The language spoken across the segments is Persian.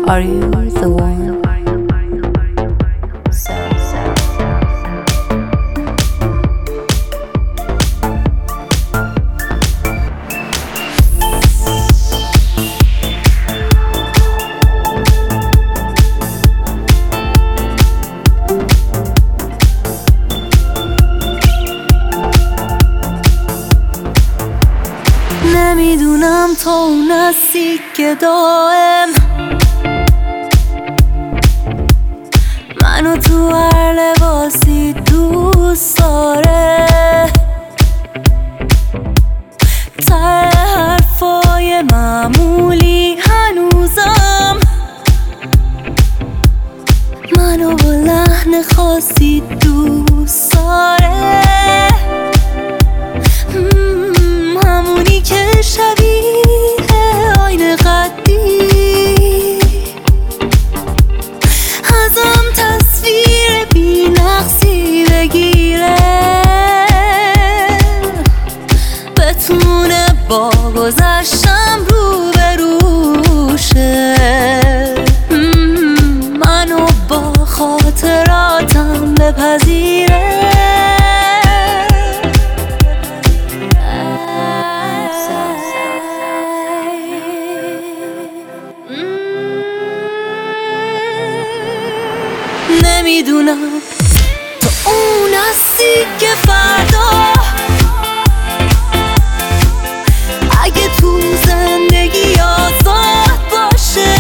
Are you the one? نمیدونم تو اون هستی که دائم منو تو هر لباسی دوست داره، ته حرفای معمولی هنوزم منو با لحن خاصی دوست داره، همونی که شبیه آینه قدی ازم تصویر بی نقصی بگیره، بتونه با گذشتم رو بروشه، منو با خاطراتم بپذیره. نمیدونم تو اون هستی که فردا اگه تو زندگی آزاد باشه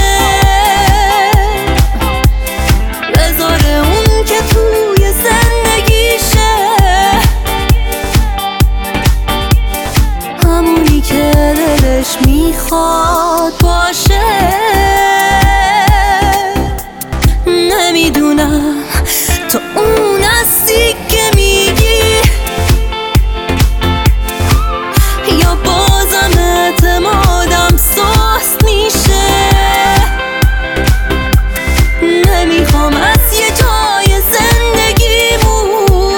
بذاره اون که توی زندگیشه، همونی که دلش میخواد باشه. نمیدونم تو اون هستی که میگی یا بازم اعتمادم سست میشه، نمیخوام از یه جای زندگیمون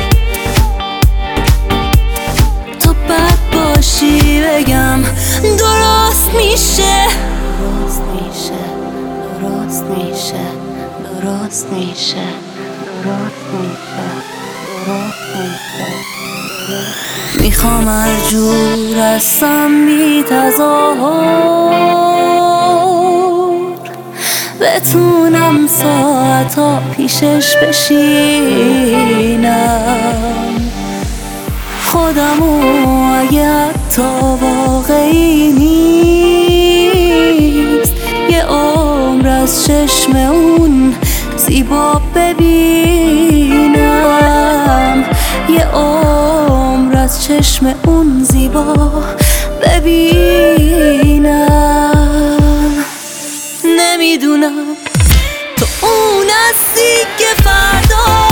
تو بد باشی بگم درست میشه، درست میشه، درست میشه، درست میشه، درست میشه، درست میشه. میخوام هر جور هستم بی تظاهر بتونم ساعتا پیشش بشینم، خودمو اگه حتی واقعی نیست یه عمر از چشم اون زیبا ببینم، یه عمر از چشم اون زیبا ببینم. نمیدونم تو اون هستی که فردا